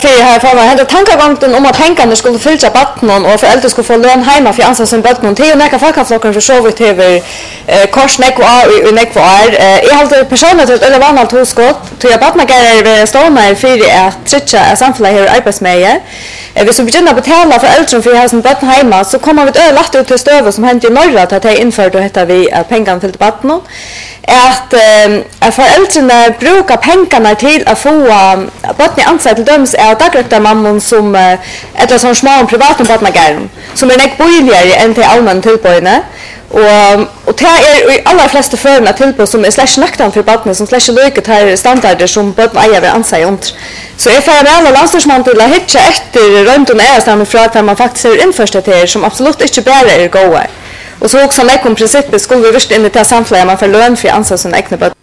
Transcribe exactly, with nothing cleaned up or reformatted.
För här får man hända tankegången om att pengarna skulle fylla vattnen och föräldrar skulle få lön hemma för ansvar som vattnen. Det är ju några folkaflockar för så vitt över kors nekvo och nekvo är. Jag har personligen ett eller vanligt hosskott. Tror jag vattnen är stormar för att trycka samhället här arbetsmäge. Hvis vi begynner å betale for eldre for å ha sin bøtten hjemme, så kommer vi til lagt ut til støvet som hendte i Norge til at jeg innførte og heter vi at pengene fylte bøtten. At, um, at foreldrene bruker pengene til å få uh, bøtten ansatt til dømes av dagrøkta mannen som uh, etter sånn små private bøttenageren, som er nek boligere enn til allmenn tilbøyene. Og, og det er i aller fleste førene tilbud som er slags nøktan for bøttene, som slags lykke til standarder som bøtten eier vil ansatt under. Så jeg får med alle landstyrsmann til å hitje etter rundt om ærestandet fra at man faktisk er innførste til som absolutt ikke bare er gode. Og så også om ekkom prinsippet skulle vi virkelig inn i det samfunnet man får løn for ansatt som egne bøtten.